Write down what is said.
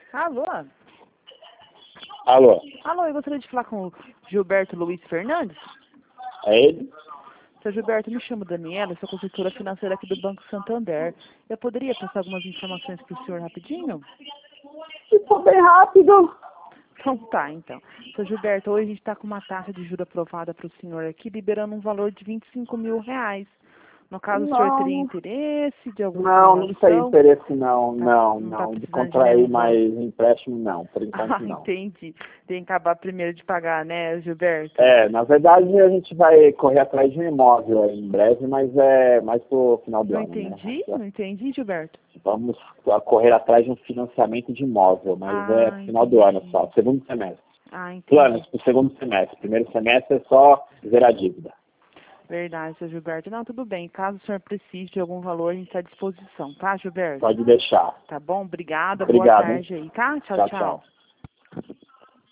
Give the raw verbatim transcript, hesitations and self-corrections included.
Alô? Alô? Alô, eu gostaria de falar com o Gilberto Luiz Fernandes. É ele? Seu Gilberto, me chamo Daniela, sou consultora financeira aqui do Banco Santander. Eu poderia passar algumas informações para o senhor rapidinho? Se for bem rápido. Então tá, então. Seu Gilberto, hoje a gente está com uma taxa de juros aprovada para o senhor aqui, liberando um valor de vinte e cinco mil reais. No caso, o senhor teria Não, interesse de alguma não, não tem simulação? interesse não, Tá, não, não está não. De precisando de contrair nenhum valor. mais empréstimo não, por enquanto Ah, não. entendi. Tem que acabar primeiro de pagar, né, Gilberto? É, na verdade a gente vai correr atrás de um imóvel aí em breve, mas é mais pro final do Não ano, né? entendi, não entendi, Gilberto. Vamos correr atrás de um financiamento de imóvel, mas é Ah, final do ano entendi. só, segundo semestre. Ah, entendi. Planos para o segundo semestre. Primeiro semestre é só zerar a dívida. Verdade, seu Gilberto. Não, tudo bem. Caso o senhor precise de algum valor, a gente está à disposição, tá, Gilberto? Pode deixar. Tá bom? Obrigada. Boa Obrigado, hein? tarde aí, tá? Tchau, Tchau, tchau. tchau.